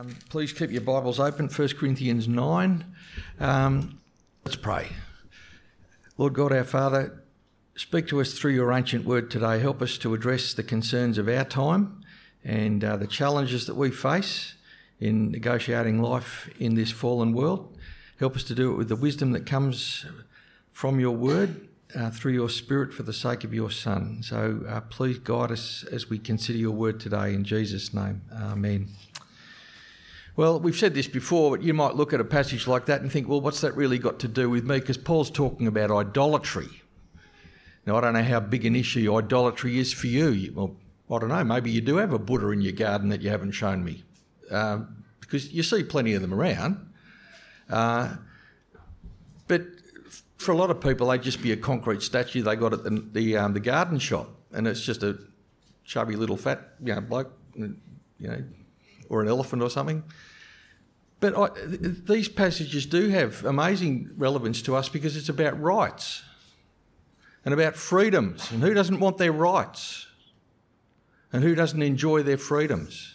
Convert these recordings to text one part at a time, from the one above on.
Please keep your Bibles open, 1 Corinthians 9. Let's pray. Lord God, our Father, speak to us through your ancient word today. Help us to address the concerns of our time and the challenges that we face in negotiating life in this fallen world. Help us to do it with the wisdom that comes from your word, through your Spirit for the sake of your Son. So please guide us as we consider your word today in Jesus' name. Amen. Well, we've said this before, but you might look at a passage like that and think, well, what's that really got to do with me? Because Paul's talking about idolatry. Now, I don't know how big an issue idolatry is for you. Well, I don't know, maybe you do have a Buddha in your garden that you haven't shown me, because you see plenty of them around. But for a lot of people, they'd just be a concrete statue they got at the garden shop, and it's just a chubby little fat bloke, or an elephant or something. But these passages do have amazing relevance to us because it's about rights and about freedoms, and who doesn't want their rights and who doesn't enjoy their freedoms.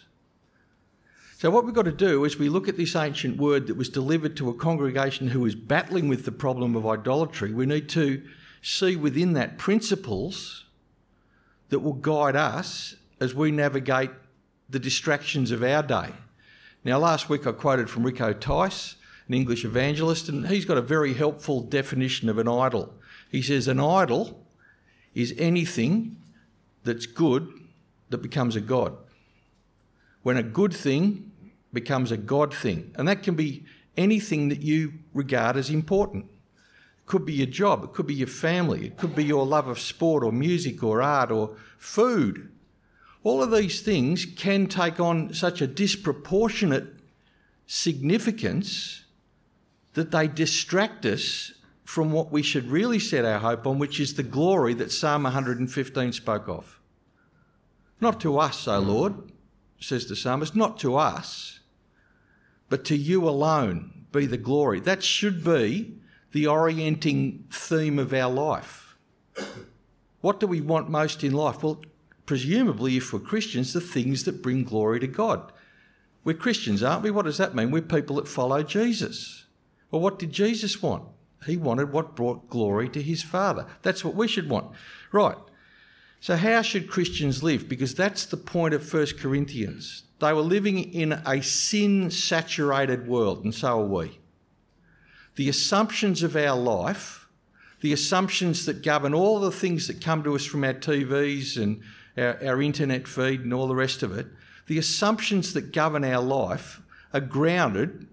So what we've got to do is we look at this ancient word that was delivered to a congregation who was battling with the problem of idolatry. We need to see within that principles that will guide us as we navigate the distractions of our day. Now, last week I quoted from Rico Tice, an English evangelist, and he's got a very helpful definition of an idol. He says an idol is anything that's good that becomes a god. When a good thing becomes a God thing. And that can be anything that you regard as important. It could be your job, it could be your family, it could be your love of sport or music or art or food. All of these things can take on such a disproportionate significance that they distract us from what we should really set our hope on, which is the glory that Psalm 115 spoke of. Not to us, O Lord, says the psalmist, not to us, but to you alone be the glory. That should be the orienting theme of our life. What do we want most in life? Well, presumably, if we're Christians, the things that bring glory to God. We're Christians, aren't we? What does that mean? We're people that follow Jesus. Well, what did Jesus want? He wanted what brought glory to his Father. That's what we should want. Right. So how should Christians live? Because that's the point of 1 Corinthians. They were living in a sin-saturated world, and so are we. The assumptions of our life, the assumptions that govern all the things that come to us from our TVs and our internet feed and all the rest of it, the assumptions that govern our life are grounded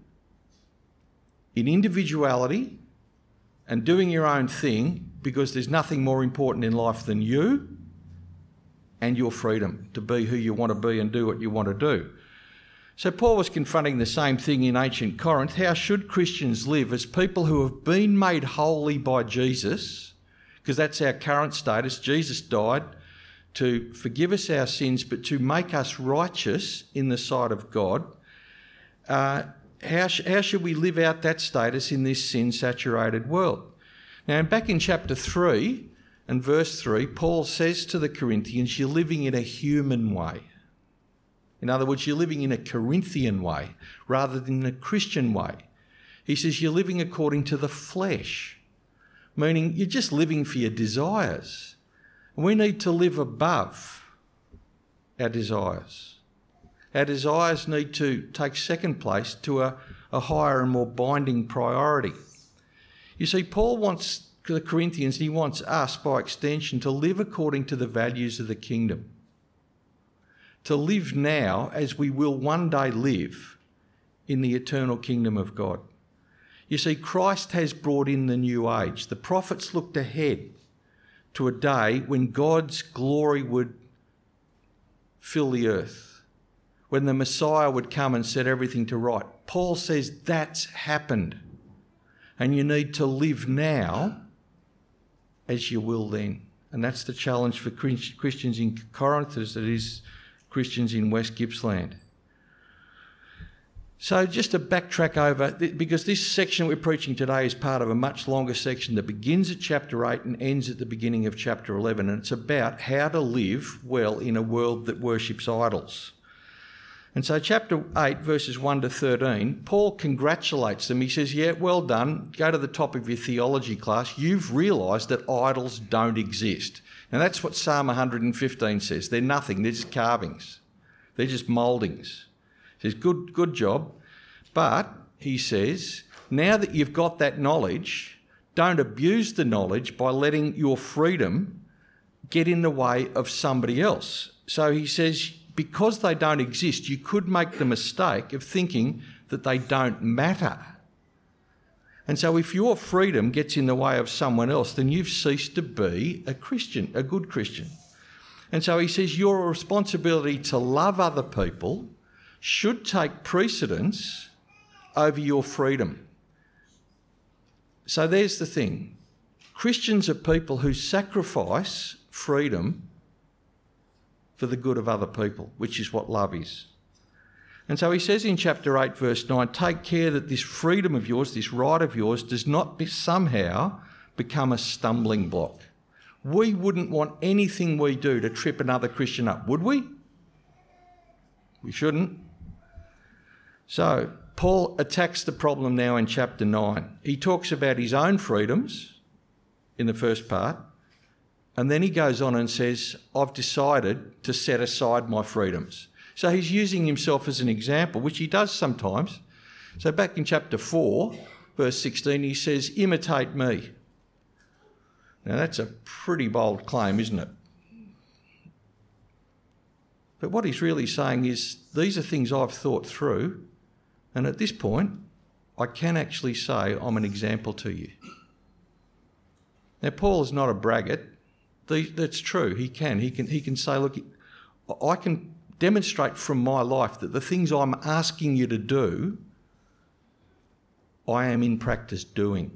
in individuality and doing your own thing, because there's nothing more important in life than you and your freedom to be who you want to be and do what you want to do. So Paul was confronting the same thing in ancient Corinth. How should Christians live as people who have been made holy by Jesus? Because that's our current status. Jesus died to forgive us our sins, but to make us righteous in the sight of God. How should we live out that status in this sin-saturated world? Now, back in chapter 3 and verse 3, Paul says to the Corinthians, you're living in a human way. In other words, you're living in a Corinthian way rather than a Christian way. He says you're living according to the flesh, meaning you're just living for your desires. And we need to live above our desires. Our desires need to take second place to a higher and more binding priority. You see, Paul wants the Corinthians, he wants us, by extension, to live according to the values of the kingdom. To live now as we will one day live in the eternal kingdom of God. You see, Christ has brought in the new age. The prophets looked ahead to a day when God's glory would fill the earth, when the Messiah would come and set everything to right. Paul says that's happened, and you need to live now as you will then. And that's the challenge for Christians in Corinth as it is Christians in West Gippsland. So just to backtrack over, because this section we're preaching today is part of a much longer section that begins at chapter 8 and ends at the beginning of chapter 11, and it's about how to live well in a world that worships idols. And so chapter 8, verses 1 to 13, Paul congratulates them. He says, yeah, well done. Go to the top of your theology class. You've realised that idols don't exist. Now that's what Psalm 115 says. They're nothing. They're just carvings. They're just mouldings. He says, good job. But, he says, now that you've got that knowledge, don't abuse the knowledge by letting your freedom get in the way of somebody else. So he says, because they don't exist, you could make the mistake of thinking that they don't matter. And so if your freedom gets in the way of someone else, then you've ceased to be a Christian, a good Christian. And so he says your responsibility to love other people should take precedence over your freedom. So there's the thing. Christians are people who sacrifice freedom for the good of other people, which is what love is. And so he says in chapter 8, verse 9, take care that this freedom of yours, this right of yours, does not somehow become a stumbling block. We wouldn't want anything we do to trip another Christian up, would we? We shouldn't. So Paul attacks the problem now in chapter 9. He talks about his own freedoms in the first part, and then he goes on and says, I've decided to set aside my freedoms. So he's using himself as an example, which he does sometimes. So back in chapter 4, verse 16, he says, imitate me. Now that's a pretty bold claim, isn't it? But what he's really saying is, these are things I've thought through, and at this point, I can actually say I'm an example to you. Now, Paul is not a braggart. That's true. He can say, look, I can demonstrate from my life that the things I'm asking you to do, I am in practice doing.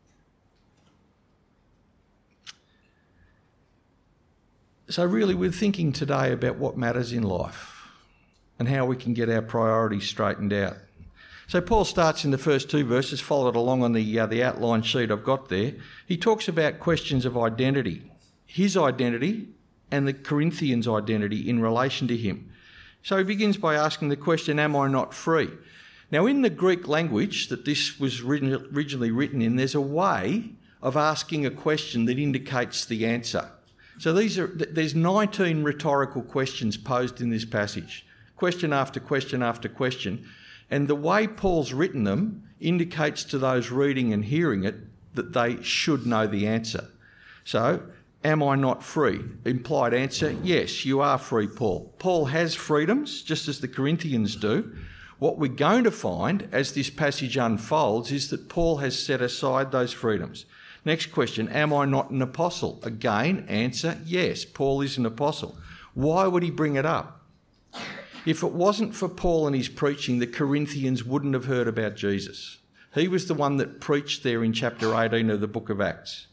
So really, we're thinking today about what matters in life and how we can get our priorities straightened out. So Paul starts in the first two verses, followed along on the outline sheet I've got there. He talks about questions of identity, his identity and the Corinthians' identity in relation to him. So he begins by asking the question, am I not free? Now, in the Greek language that this was originally written in, there's a way of asking a question that indicates the answer. So there's 19 rhetorical questions posed in this passage, question after question after question. And the way Paul's written them indicates to those reading and hearing it that they should know the answer. So, am I not free? Implied answer, yes, you are free, Paul. Paul has freedoms, just as the Corinthians do. What we're going to find as this passage unfolds is that Paul has set aside those freedoms. Next question, am I not an apostle? Again, answer, yes, Paul is an apostle. Why would he bring it up? If it wasn't for Paul and his preaching, the Corinthians wouldn't have heard about Jesus. He was the one that preached there in chapter 18 of the book of Acts.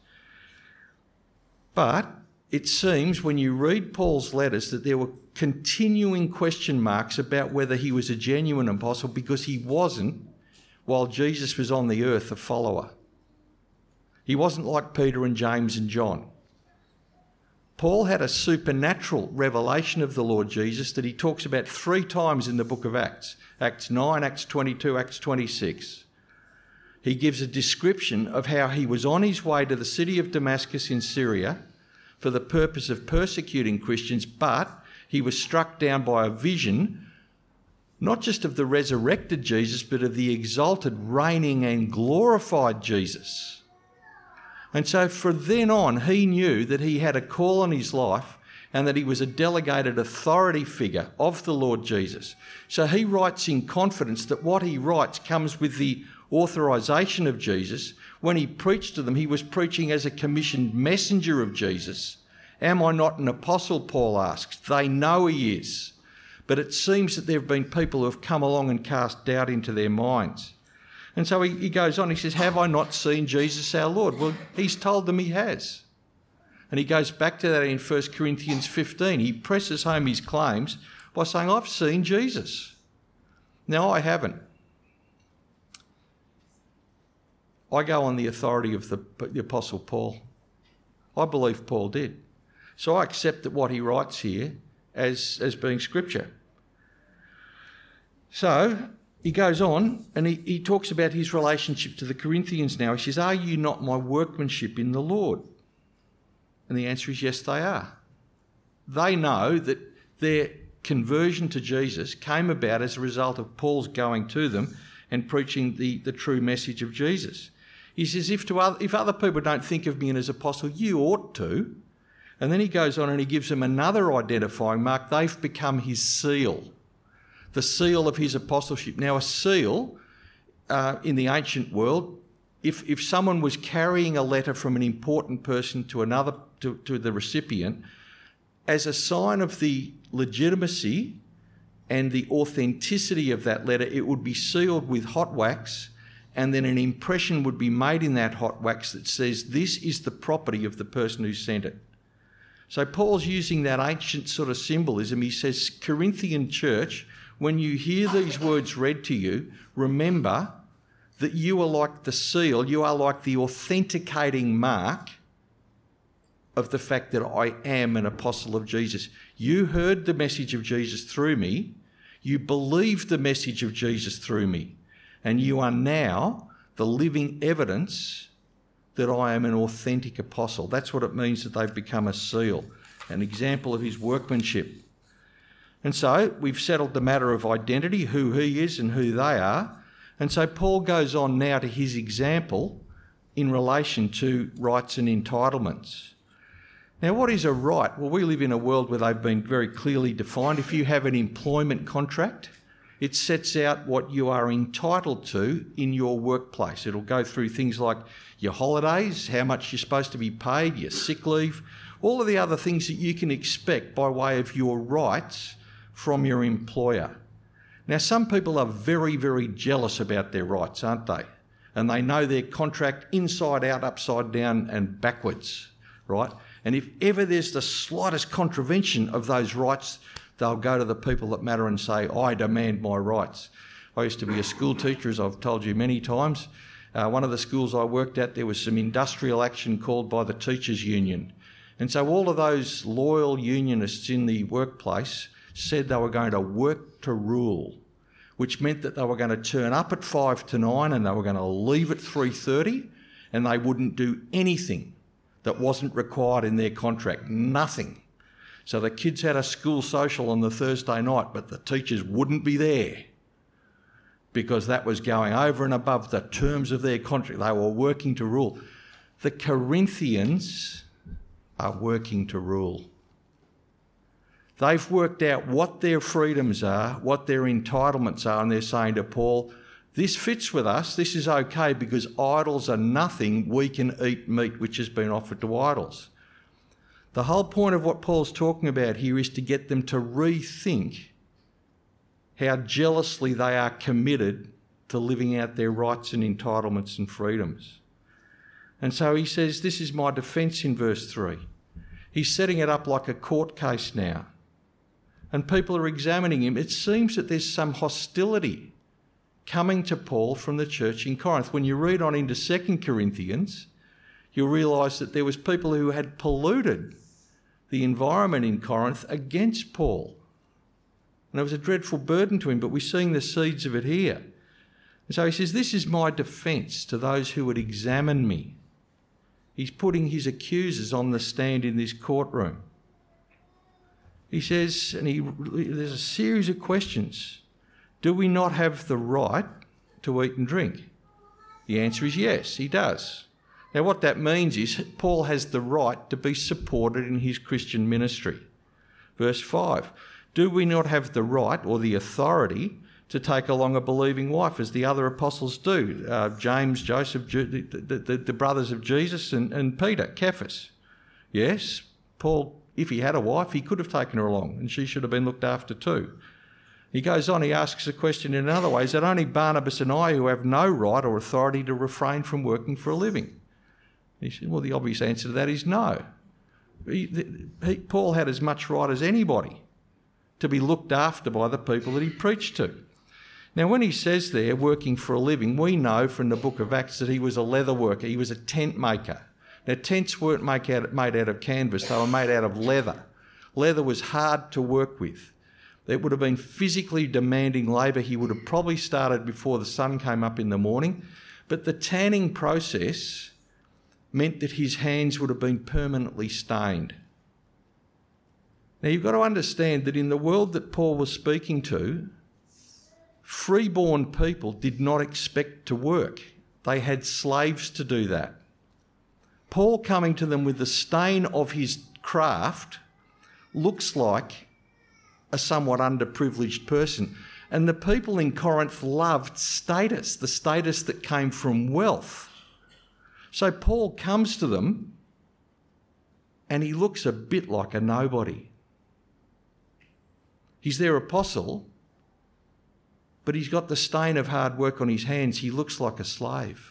But it seems when you read Paul's letters that there were continuing question marks about whether he was a genuine apostle, because he wasn't, while Jesus was on the earth, a follower. He wasn't like Peter and James and John. Paul had a supernatural revelation of the Lord Jesus that he talks about 3 times in the book of Acts. Acts 9, Acts 22, Acts 26. He gives a description of how he was on his way to the city of Damascus in Syria for the purpose of persecuting Christians, but he was struck down by a vision, not just of the resurrected Jesus, but of the exalted, reigning and glorified Jesus. And so from then on, he knew that he had a call on his life and that he was a delegated authority figure of the Lord Jesus. So he writes in confidence that what he writes comes with the authorisation of Jesus. When he preached to them, he was preaching as a commissioned messenger of Jesus. Am I not an apostle, Paul asks. They know he is. But it seems that there have been people who have come along and cast doubt into their minds. And so he goes on, he says, have I not seen Jesus our Lord? Well, he's told them he has. And he goes back to that in 1 Corinthians 15. He presses home his claims by saying, I've seen Jesus. Now, I haven't. I go on the authority of the Apostle Paul. I believe Paul did. So I accept that what he writes here as being scripture. So he goes on and he talks about his relationship to the Corinthians now. He says, "Are you not my workmanship in the Lord?" And the answer is yes, they are. They know that their conversion to Jesus came about as a result of Paul's going to them and preaching the true message of Jesus. He says, if other people don't think of me as apostle, you ought to. And then he goes on and he gives them another identifying mark. They've become his seal, the seal of his apostleship. Now, a seal in the ancient world, if someone was carrying a letter from an important person to another, to the recipient, as a sign of the legitimacy and the authenticity of that letter, it would be sealed with hot wax, and then an impression would be made in that hot wax that says, this is the property of the person who sent it. So Paul's using that ancient sort of symbolism. He says, Corinthian church, when you hear these words read to you, remember that you are like the seal, you are like the authenticating mark of the fact that I am an apostle of Jesus. You heard the message of Jesus through me, you believed the message of Jesus through me, and you are now the living evidence that I am an authentic apostle. That's what it means that they've become a seal, an example of his workmanship. And so we've settled the matter of identity, who he is and who they are. And so Paul goes on now to his example in relation to rights and entitlements. Now, what is a right? Well, we live in a world where they've been very clearly defined. If you have an employment contract, it sets out what you are entitled to in your workplace. It'll go through things like your holidays, how much you're supposed to be paid, your sick leave, all of the other things that you can expect by way of your rights from your employer. Now, some people are very, very jealous about their rights, aren't they? And they know their contract inside out, upside down and backwards, right? And if ever there's the slightest contravention of those rights, they'll go to the people that matter and say, I demand my rights. I used to be a school teacher, as I've told you many times. One of the schools I worked at, there was some industrial action called by the teachers' union. And so all of those loyal unionists in the workplace said they were going to work to rule, which meant that they were going to turn up at 5 to 9 and they were going to leave at 3:30, and they wouldn't do anything that wasn't required in their contract, nothing. So the kids had a school social on the Thursday night, but the teachers wouldn't be there because that was going over and above the terms of their contract. They were working to rule. The Corinthians are working to rule. They've worked out what their freedoms are, what their entitlements are, and they're saying to Paul, this fits with us, this is okay because idols are nothing, we can eat meat which has been offered to idols. The whole point of what Paul's talking about here is to get them to rethink how jealously they are committed to living out their rights and entitlements and freedoms. And so he says, this is my defence in verse 3. He's setting it up like a court case now. And people are examining him. It seems that there's some hostility coming to Paul from the church in Corinth. When you read on into 2 Corinthians, you'll realise that there was people who had polluted the environment in Corinth against Paul. And it was a dreadful burden to him, but we're seeing the seeds of it here. And so he says, this is my defence to those who would examine me. He's putting his accusers on the stand in this courtroom. He says, there's a series of questions. Do we not have the right to eat and drink? The answer is yes, he does. Now what that means is Paul has the right to be supported in his Christian ministry. Verse 5, do we not have the right or the authority to take along a believing wife as the other apostles do? James, Joseph, the brothers of Jesus and Peter, Cephas. Yes, Paul, if he had a wife, he could have taken her along and she should have been looked after too. He goes on, he asks a question in another way. Is it only Barnabas and I who have no right or authority to refrain from working for a living? He said, well, the obvious answer to that is no. Paul had as much right as anybody to be looked after by the people that he preached to. Now, when he says there, working for a living, we know from the book of Acts that he was a leather worker. He was a tent maker. Now, tents weren't made out of canvas. They were made out of leather. Leather was hard to work with. It would have been physically demanding labour. He would have probably started before the sun came up in the morning. But the tanning process meant that his hands would have been permanently stained. Now, you've got to understand that in the world that Paul was speaking to, freeborn people did not expect to work. They had slaves to do that. Paul coming to them with the stain of his craft looks like a somewhat underprivileged person. And the people in Corinth loved status, the status that came from wealth. So Paul comes to them and he looks a bit like a nobody. He's their apostle, but he's got the stain of hard work on his hands. He looks like a slave.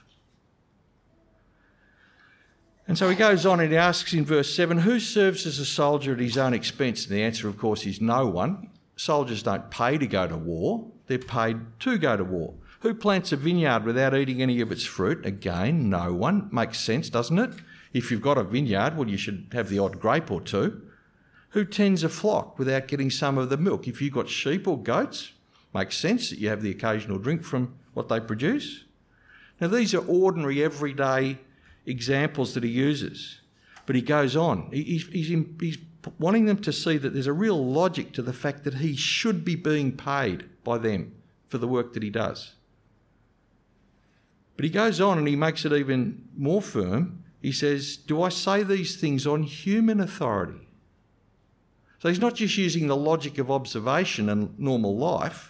And so he goes on and he asks in verse 7, who serves as a soldier at his own expense? And the answer, of course, is no one. Soldiers don't pay to go to war. They're paid to go to war. Who plants a vineyard without eating any of its fruit? Again, no one. Makes sense, doesn't it? If you've got a vineyard, well, you should have the odd grape or two. Who tends a flock without getting some of the milk? If you've got sheep or goats, makes sense that you have the occasional drink from what they produce. Now, these are ordinary, everyday examples that he uses. But he goes on. He's wanting them to see that there's a real logic to the fact that he should be being paid by them for the work that he does. But he goes on and he makes it even more firm. He says, do I say these things on human authority? So he's not just using the logic of observation and normal life.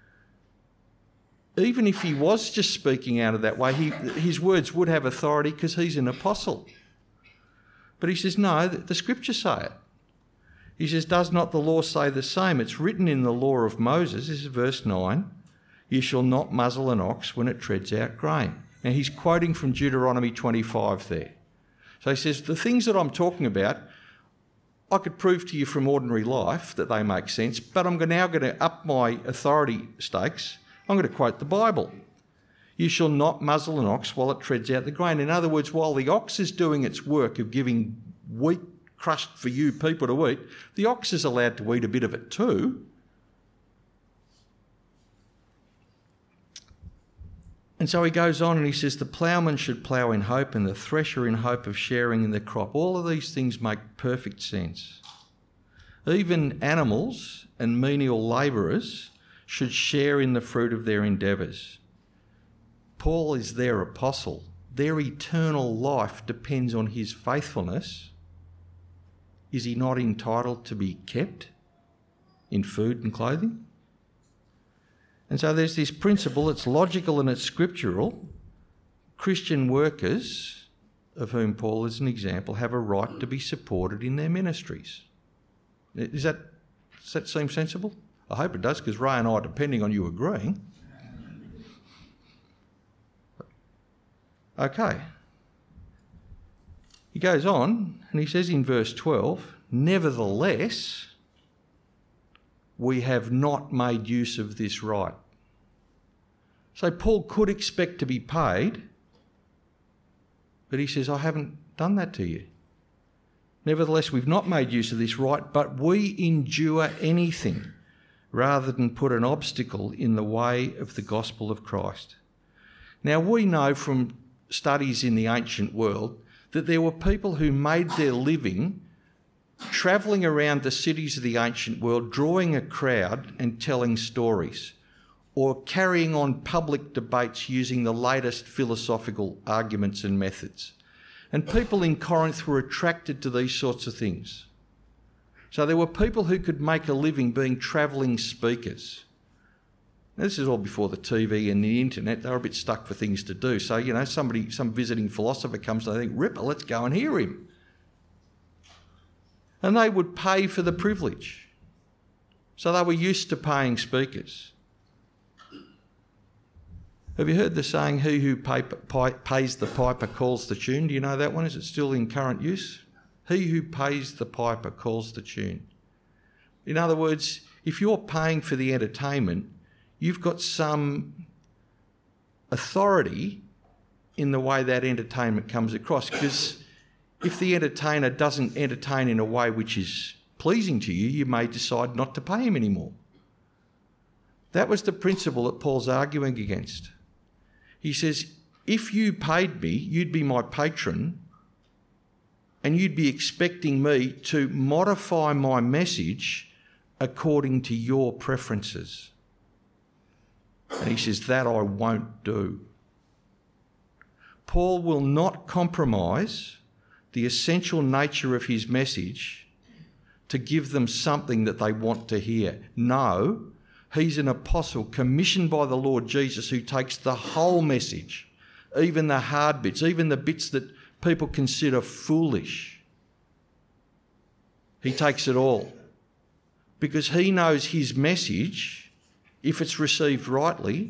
Even if he was just speaking out of that way, his words would have authority because he's an apostle. But he says, no, the scriptures say it. He says, does not the law say the same? It's written in the law of Moses, this is verse 9, you shall not muzzle an ox when it treads out grain. Now he's quoting from Deuteronomy 25 there. So he says, the things that I'm talking about, I could prove to you from ordinary life that they make sense, but I'm now going to up my authority stakes. I'm going to quote the Bible. You shall not muzzle an ox while it treads out the grain. In other words, while the ox is doing its work of giving wheat crushed for you people to eat, the ox is allowed to eat a bit of it too. And so he goes on and he says, the ploughman should plough in hope and the thresher in hope of sharing in the crop. All of these things make perfect sense. Even animals and menial labourers should share in the fruit of their endeavours. Paul is their apostle. Their eternal life depends on his faithfulness. Is he not entitled to be kept in food and clothing? And so there's this principle, it's logical and it's scriptural. Christian workers, of whom Paul is an example, have a right to be supported in their ministries. Does that seem sensible? I hope it does, because Ray and I are depending on you agreeing. Okay. He goes on and he says in verse 12, nevertheless, we have not made use of this right. So Paul could expect to be paid, but he says, I haven't done that to you. Nevertheless, we've not made use of this right, but we endure anything rather than put an obstacle in the way of the gospel of Christ. Now, we know from studies in the ancient world that there were people who made their living travelling around the cities of the ancient world, drawing a crowd and telling stories, or carrying on public debates using the latest philosophical arguments and methods. And people in Corinth were attracted to these sorts of things. So there were people who could make a living being travelling speakers. Now, this is all before the TV and the internet. They were a bit stuck for things to do. So, some visiting philosopher comes and they think, Ripper, let's go and hear him. And they would pay for the privilege. So they were used to paying speakers. Have you heard the saying, he who pays the piper calls the tune? Do you know that one? Is it still in current use? He who pays the piper calls the tune. In other words, if you're paying for the entertainment, you've got some authority in the way that entertainment comes across, because if the entertainer doesn't entertain in a way which is pleasing to you, you may decide not to pay him anymore. That was the principle that Paul's arguing against. He says, if you paid me, you'd be my patron, and you'd be expecting me to modify my message according to your preferences. And he says, that I won't do. Paul will not compromise the essential nature of his message to give them something that they want to hear. No, he's an apostle commissioned by the Lord Jesus who takes the whole message, even the hard bits, even the bits that people consider foolish. He takes it all because he knows his message, if it's received rightly,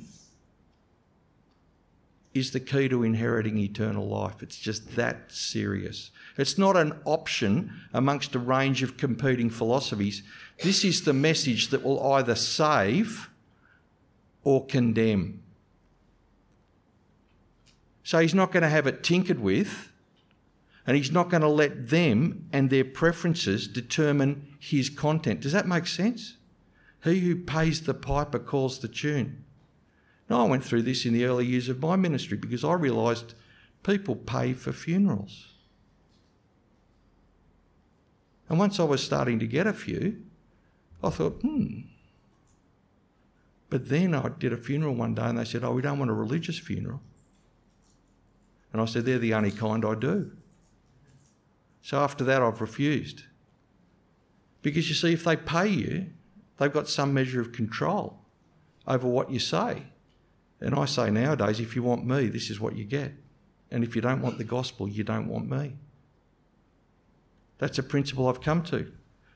is the key to inheriting eternal life. It's just that serious. It's not an option amongst a range of competing philosophies. This is the message that will either save or condemn. So he's not going to have it tinkered with, and he's not going to let them and their preferences determine his content. Does that make sense? He who pays the piper calls the tune. Now, I went through this in the early years of my ministry because I realised people pay for funerals. And once I was starting to get a few, I thought, But then I did a funeral one day and they said, we don't want a religious funeral. And I said, they're the only kind I do. So after that, I've refused. Because you see, if they pay you, they've got some measure of control over what you say. And I say nowadays, if you want me, this is what you get. And if you don't want the gospel, you don't want me. That's a principle I've come to.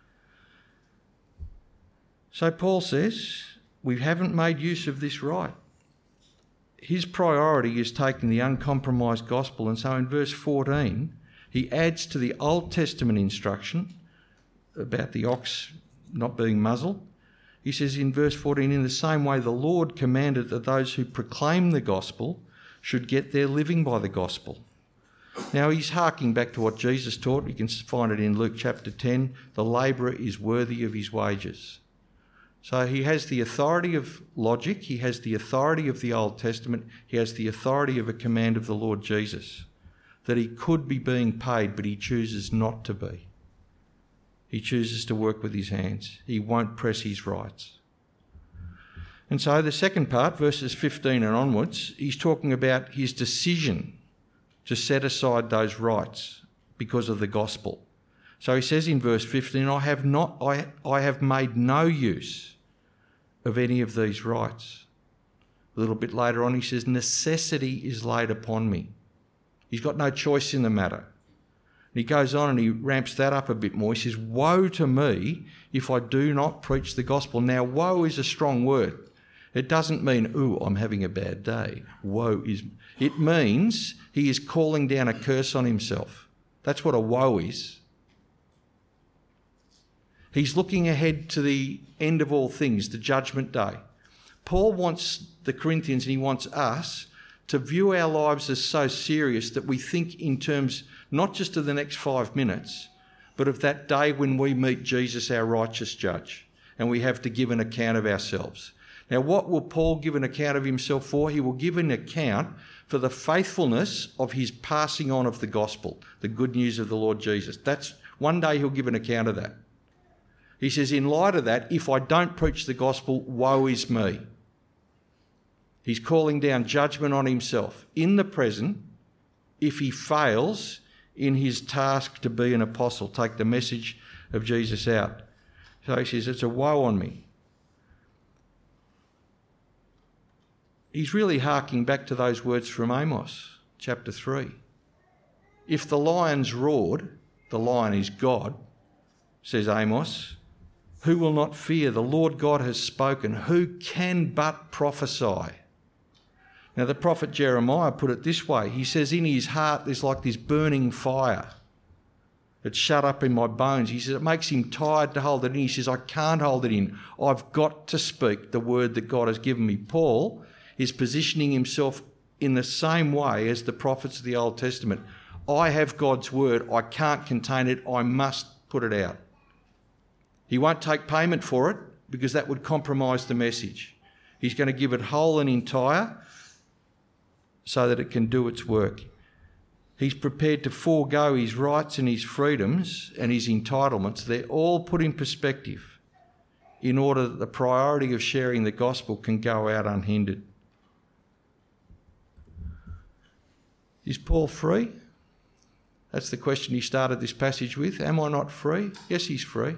So Paul says, we haven't made use of this right. His priority is taking the uncompromised gospel. And so in verse 14, he adds to the Old Testament instruction about the ox not being muzzled. He says in verse 14, in the same way the Lord commanded that those who proclaim the gospel should get their living by the gospel. Now he's harking back to what Jesus taught. You can find it in Luke chapter 10. The labourer is worthy of his wages. So he has the authority of logic. He has the authority of the Old Testament. He has the authority of a command of the Lord Jesus, that he could be being paid, but he chooses not to be. He chooses to work with his hands. He won't press his rights. And so the second part, verses 15 and onwards, he's talking about his decision to set aside those rights because of the gospel. So he says in verse 15, I have made no use of any of these rights. A little bit later on he says, necessity is laid upon me. He's got no choice in the matter. And he goes on and he ramps that up a bit more. He says, woe to me if I do not preach the gospel. Now, woe is a strong word. It doesn't mean, I'm having a bad day. It means he is calling down a curse on himself. That's what a woe is. He's looking ahead to the end of all things, the judgment day. Paul wants the Corinthians and he wants us to view our lives as so serious that we think in terms not just of the next 5 minutes, but of that day when we meet Jesus, our righteous judge, and we have to give an account of ourselves. Now, what will Paul give an account of himself for? He will give an account for the faithfulness of his passing on of the gospel, the good news of the Lord Jesus. That's one day he'll give an account of that. He says, in light of that, if I don't preach the gospel, woe is me. He's calling down judgment on himself in the present if he fails in his task to be an apostle, take the message of Jesus out. So he says, it's a woe on me. He's really harking back to those words from Amos, chapter 3. If the lions roared, the lion is God, says Amos, who will not fear? The Lord God has spoken. Who can but prophesy? Now, the prophet Jeremiah put it this way. He says, in his heart there's like this burning fire. It's shut up in my bones. He says it makes him tired to hold it in. He says, I can't hold it in. I've got to speak the word that God has given me. Paul is positioning himself in the same way as the prophets of the Old Testament. I have God's word. I can't contain it. I must put it out. He won't take payment for it because that would compromise the message. He's going to give it whole and entire so that it can do its work. He's prepared to forego his rights and his freedoms and his entitlements. They're all put in perspective in order that the priority of sharing the gospel can go out unhindered. Is Paul free? That's the question he started this passage with. Am I not free? Yes, he's free.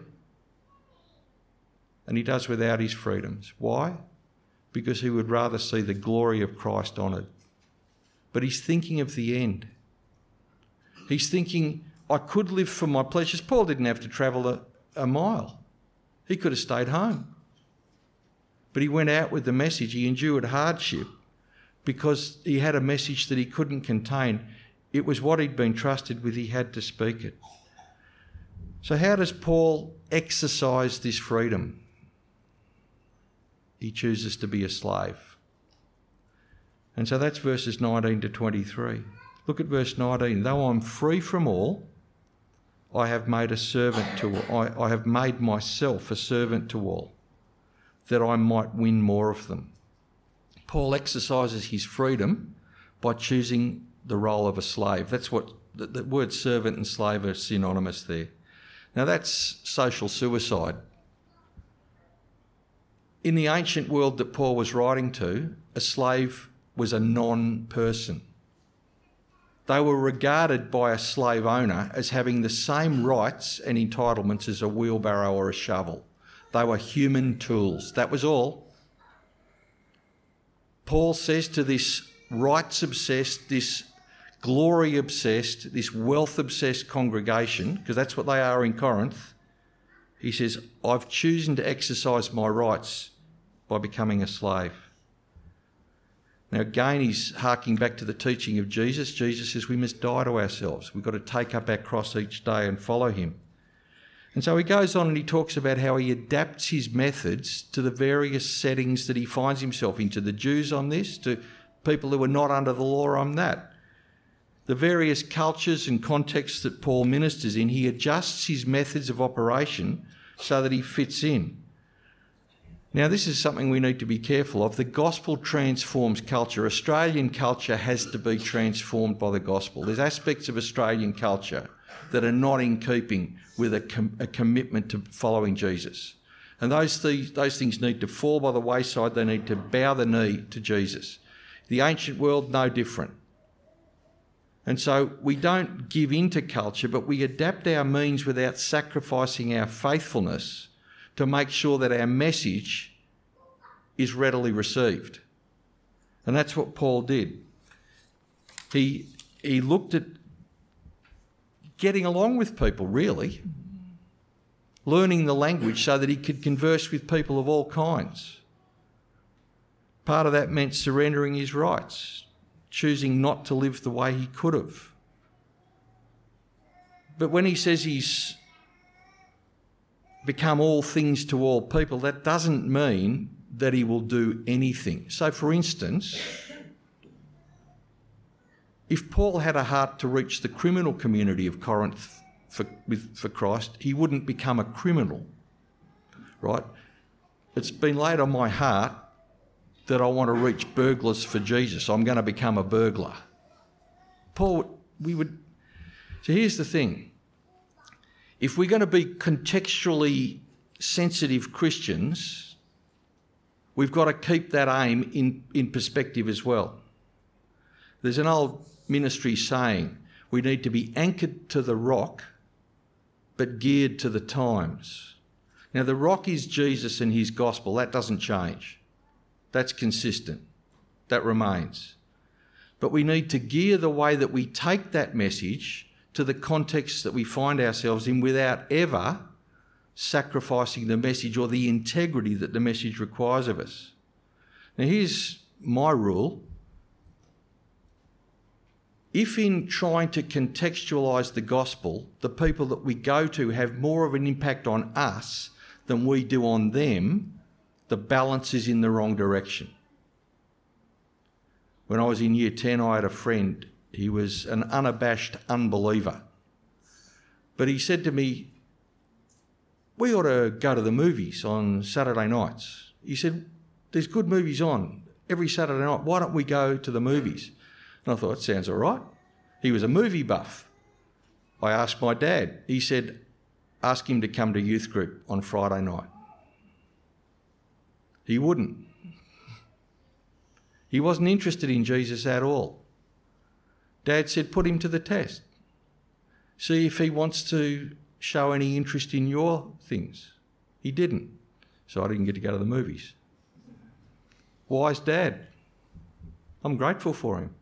And he does without his freedoms. Why? Because he would rather see the glory of Christ honoured. But he's thinking of the end. He's thinking, I could live for my pleasures. Paul didn't have to travel a mile. He could have stayed home. But he went out with the message. He endured hardship because he had a message that he couldn't contain. It was what he'd been trusted with. He had to speak it. So how does Paul exercise this freedom? He chooses to be a slave. And so that's verses 19 to 23. Look at verse 19. Though I'm free from all, I have made a servant to all. I have made myself a servant to all, that I might win more of them. Paul exercises his freedom by choosing the role of a slave. That's what the word servant and slave are synonymous there. Now that's social suicide. In the ancient world that Paul was writing to, a slave was a non-person. They were regarded by a slave owner as having the same rights and entitlements as a wheelbarrow or a shovel. They were human tools. That was all. Paul says to this rights-obsessed, this glory-obsessed, this wealth-obsessed congregation, because that's what they are in Corinth, he says, I've chosen to exercise my rights by becoming a slave. Now again, he's harking back to the teaching of Jesus. Jesus says we must die to ourselves. We've got to take up our cross each day and follow him. And so he goes on and he talks about how he adapts his methods to the various settings that he finds himself in. To the Jews on this, to people who are not under the law on that. The various cultures and contexts that Paul ministers in, he adjusts his methods of operation so that he fits in. Now, this is something we need to be careful of. The gospel transforms culture. Australian culture has to be transformed by the gospel. There's aspects of Australian culture that are not in keeping with a commitment to following Jesus. And those things need to fall by the wayside. They need to bow the knee to Jesus. The ancient world, no different. And so we don't give in to culture, but we adapt our means without sacrificing our faithfulness to make sure that our message is readily received. And that's what Paul did. He looked at getting along with people, really, learning the language so that he could converse with people of all kinds. Part of that meant surrendering his rights, choosing not to live the way he could have. But when he says he's become all things to all people, that doesn't mean that he will do anything. So, for instance, if Paul had a heart to reach the criminal community of Corinth for Christ, he wouldn't become a criminal, right? It's been laid on my heart that I want to reach burglars for Jesus. I'm going to become a burglar. So here's the thing. If we're going to be contextually sensitive Christians, we've got to keep that aim in perspective as well. There's an old ministry saying, we need to be anchored to the rock, but geared to the times. Now, the rock is Jesus and his gospel. That doesn't change. That's consistent. That remains. But we need to gear the way that we take that message to the context that we find ourselves in without ever sacrificing the message or the integrity that the message requires of us. Now, here's my rule. If in trying to contextualise the gospel, the people that we go to have more of an impact on us than we do on them, the balance is in the wrong direction. When I was in year 10, I had a friend. He was an unabashed unbeliever. But he said to me, we ought to go to the movies on Saturday nights. He said, there's good movies on every Saturday night. Why don't we go to the movies? And I thought, it sounds all right. He was a movie buff. I asked my dad. He said, ask him to come to youth group on Friday night. He wouldn't. He wasn't interested in Jesus at all. Dad said, put him to the test. See if he wants to show any interest in your things. He didn't. So I didn't get to go to the movies. Wise dad. I'm grateful for him.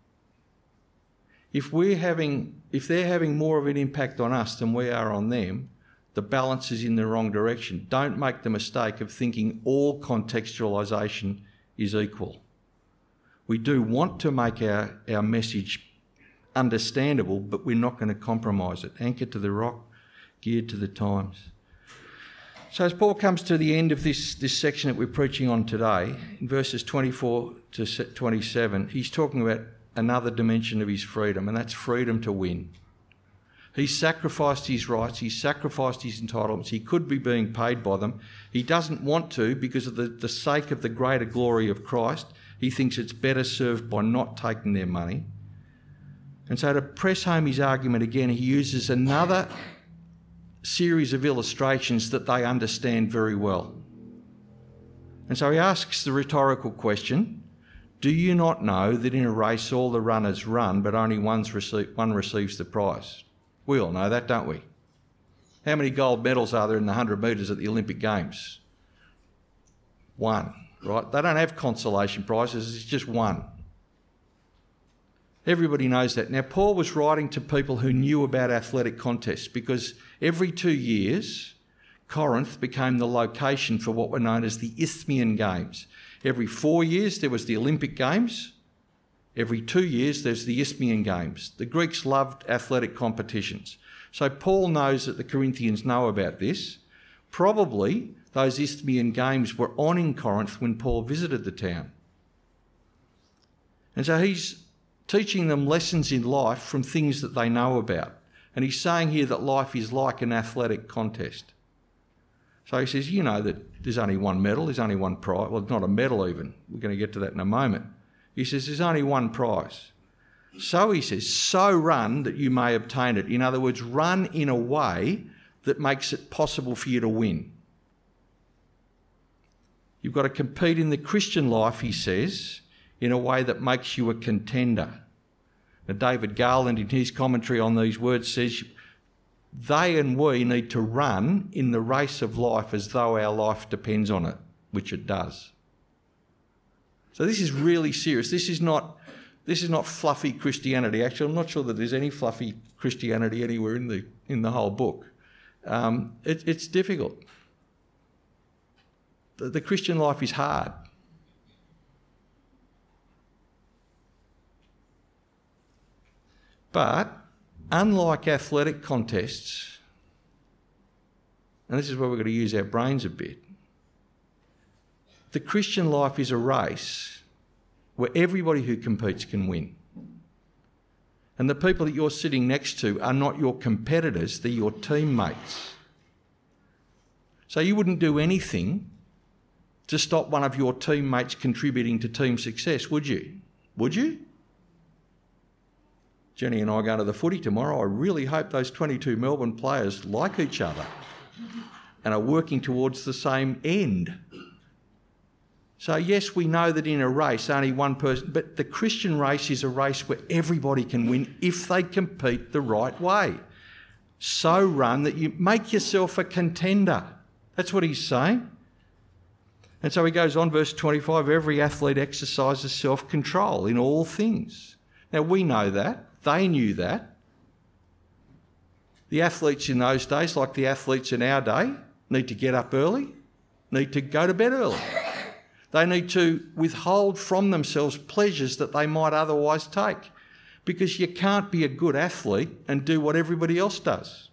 If they're having more of an impact on us than we are on them, the balance is in the wrong direction. Don't make the mistake of thinking all contextualisation is equal. We do want to make our message understandable, but we're not going to compromise it. Anchored to the rock, geared to the times. So as Paul comes to the end of this section that we're preaching on today, in verses 24 to 27, he's talking about another dimension of his freedom, and that's freedom to win. He's sacrificed his rights, he's sacrificed his entitlements, he could be being paid by them. He doesn't want to because of the sake of the greater glory of Christ. He thinks it's better served by not taking their money. And so to press home his argument again, he uses another series of illustrations that they understand very well. And so he asks the rhetorical question, do you not know that in a race all the runners run, but only one receives the prize? We all know that, don't we? How many gold medals are there in the 100 metres at the Olympic Games? One, right? They don't have consolation prizes, it's just one. Everybody knows that. Now, Paul was writing to people who knew about athletic contests because every 2 years, Corinth became the location for what were known as the Isthmian Games. Every 4 years, there was the Olympic Games. Every 2 years, there's the Isthmian Games. The Greeks loved athletic competitions. So Paul knows that the Corinthians know about this. Probably those Isthmian Games were on in Corinth when Paul visited the town. And so he's teaching them lessons in life from things that they know about. And he's saying here that life is like an athletic contest. So he says, you know that there's only one medal, there's only one prize. Well, not a medal even. We're going to get to that in a moment. He says there's only one prize. So he says, so run that you may obtain it. In other words, run in a way that makes it possible for you to win. You've got to compete in the Christian life, he says, in a way that makes you a contender. Now, David Garland, in his commentary on these words, says, they and we need to run in the race of life as though our life depends on it, which it does. So this is really serious. This is not fluffy Christianity. Actually, I'm not sure that there's any fluffy Christianity anywhere in the whole book. It's difficult. The Christian life is hard. But unlike athletic contests, and this is where we're going to use our brains a bit, the Christian life is a race where everybody who competes can win. And the people that you're sitting next to are not your competitors, they're your teammates. So you wouldn't do anything to stop one of your teammates contributing to team success, would you? Would you? Jenny and I are going to the footy tomorrow. I really hope those 22 Melbourne players like each other and are working towards the same end. So yes, we know that in a race only one person, but the Christian race is a race where everybody can win if they compete the right way. So run that you make yourself a contender. That's what he's saying. And so he goes on, verse 25, every athlete exercises self-control in all things. Now we know that. They knew that. The athletes in those days, like the athletes in our day, need to get up early, need to go to bed early. They need to withhold from themselves pleasures that they might otherwise take, because you can't be a good athlete and do what everybody else does.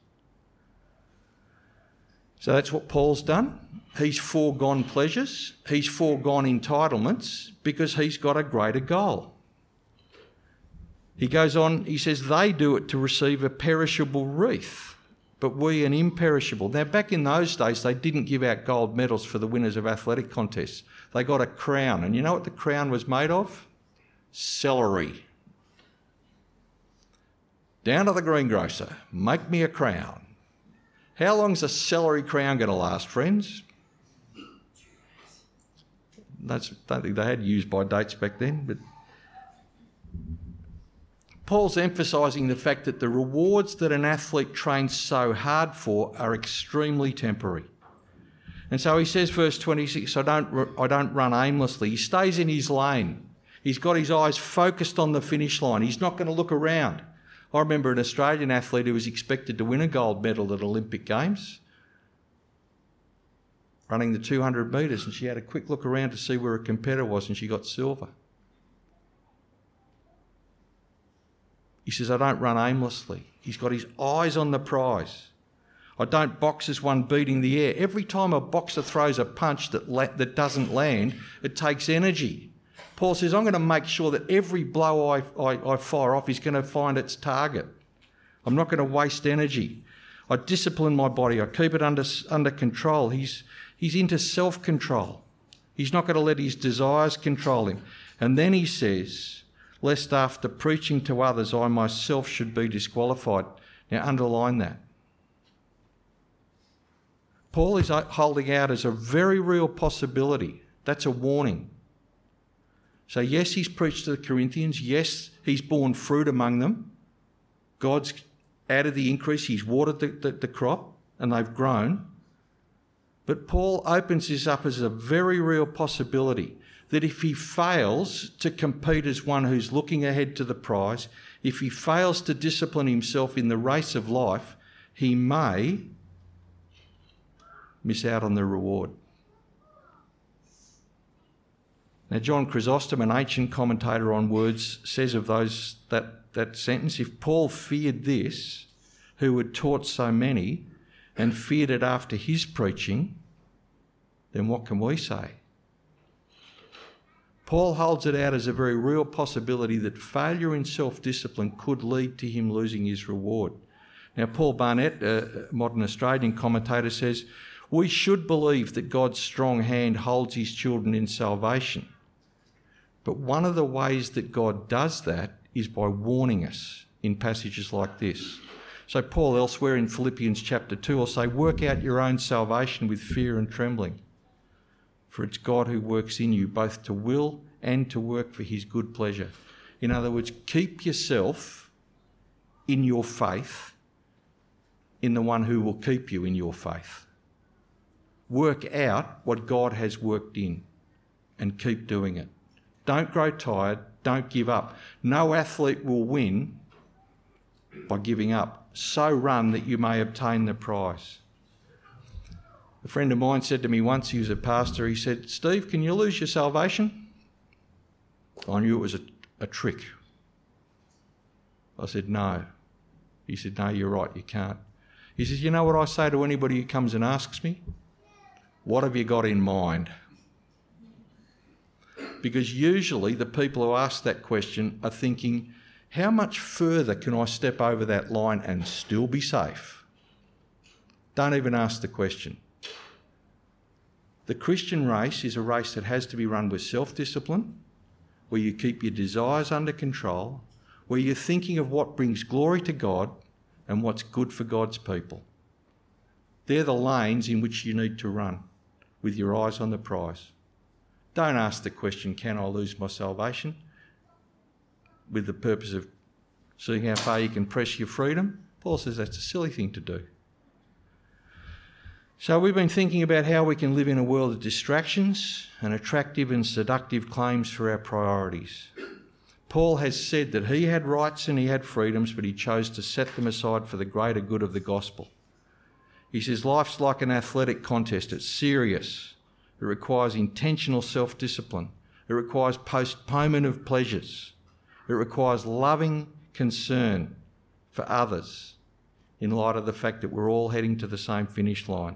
So that's what Paul's done. He's foregone pleasures, he's foregone entitlements because he's got a greater goal. He goes on, he says they do it to receive a perishable wreath, but we an imperishable. Now, back in those days, they didn't give out gold medals for the winners of athletic contests. They got a crown. And you know what the crown was made of? Celery. Down to the greengrocer, make me a crown. How long's a celery crown going to last, friends? I don't think they had use-by dates back then, but Paul's emphasising the fact that the rewards that an athlete trains so hard for are extremely temporary. And so he says, verse 26, I don't run aimlessly. He stays in his lane. He's got his eyes focused on the finish line. He's not going to look around. I remember an Australian athlete who was expected to win a gold medal at Olympic Games, running the 200 metres, and she had a quick look around to see where a competitor was, and she got silver. He says, I don't run aimlessly. He's got his eyes on the prize. I don't box as one beating the air. Every time a boxer throws a punch that doesn't land, it takes energy. Paul says, I'm going to make sure that every blow I fire off is going to find its target. I'm not going to waste energy. I discipline my body. I keep it under control. He's into self-control. He's not going to let his desires control him. And then he says, lest after preaching to others, I myself should be disqualified. Now, underline that. Paul is holding out as a very real possibility. That's a warning. So yes, he's preached to the Corinthians. Yes, he's borne fruit among them. God's added the increase. He's watered the crop and they've grown. But Paul opens this up as a very real possibility that if he fails to compete as one who's looking ahead to the prize, if he fails to discipline himself in the race of life, he may miss out on the reward. Now, John Chrysostom, an ancient commentator on words, says of that sentence, if Paul feared this, who had taught so many, and feared it after his preaching, then what can we say? Paul holds it out as a very real possibility that failure in self-discipline could lead to him losing his reward. Now, Paul Barnett, a modern Australian commentator, says, we should believe that God's strong hand holds his children in salvation. But one of the ways that God does that is by warning us in passages like this. So Paul elsewhere in Philippians chapter 2 will say, work out your own salvation with fear and trembling. For it's God who works in you both to will and to work for his good pleasure. In other words, keep yourself in your faith in the one who will keep you in your faith. Work out what God has worked in and keep doing it. Don't grow tired. Don't give up. No athlete will win by giving up. So run that you may obtain the prize. A friend of mine said to me once, he was a pastor, he said, Steve, can you lose your salvation? I knew it was a trick. I said, no. He said, no, you're right, you can't. He says, you know what I say to anybody who comes and asks me? What have you got in mind? Because usually the people who ask that question are thinking, how much further can I step over that line and still be safe? Don't even ask the question. The Christian race is a race that has to be run with self-discipline, where you keep your desires under control, where you're thinking of what brings glory to God and what's good for God's people. They're the lanes in which you need to run with your eyes on the prize. Don't ask the question, can I lose my salvation? With the purpose of seeing how far you can press your freedom. Paul says that's a silly thing to do. So we've been thinking about how we can live in a world of distractions and attractive and seductive claims for our priorities. Paul has said that he had rights and he had freedoms, but he chose to set them aside for the greater good of the gospel. He says life's like an athletic contest. It's serious. It requires intentional self-discipline. It requires postponement of pleasures. It requires loving concern for others in light of the fact that we're all heading to the same finish line.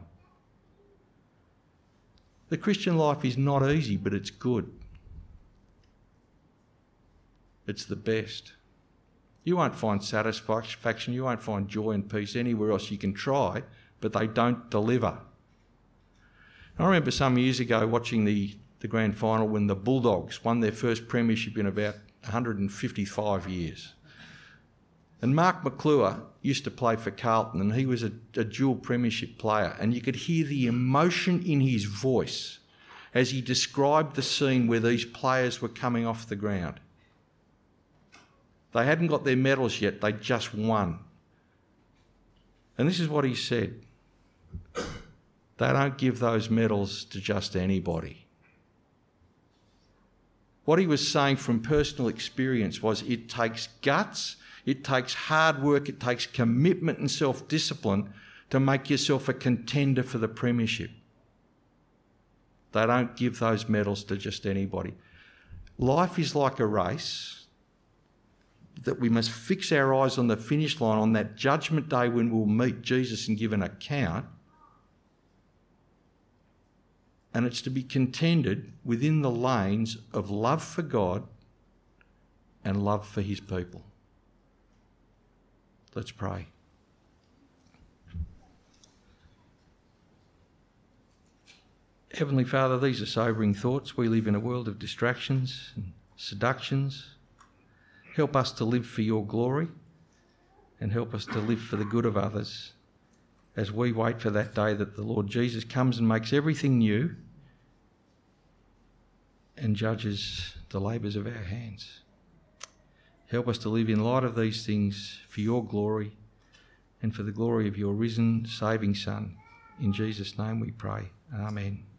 The Christian life is not easy, but it's good. It's the best. You won't find satisfaction, you won't find joy and peace anywhere else. You can try, but they don't deliver. I remember some years ago watching the grand final when the Bulldogs won their first premiership in about 155 years. And Mark McClure used to play for Carlton, and he was a dual premiership player, and you could hear the emotion in his voice as he described the scene where these players were coming off the ground. They hadn't got their medals yet, they just won. And this is what he said: they don't give those medals to just anybody. What he was saying from personal experience was it takes guts, it takes hard work, it takes commitment and self-discipline to make yourself a contender for the premiership. They don't give those medals to just anybody. Life is like a race that we must fix our eyes on the finish line on that judgment day when we'll meet Jesus and give an account. And it's to be contended within the lanes of love for God and love for his people. Let's pray. Heavenly Father, these are sobering thoughts. We live in a world of distractions and seductions. Help us to live for your glory and help us to live for the good of others as we wait for that day that the Lord Jesus comes and makes everything new and judges the labours of our hands. Help us to live in light of these things for your glory and for the glory of your risen, saving Son. In Jesus' name we pray. Amen.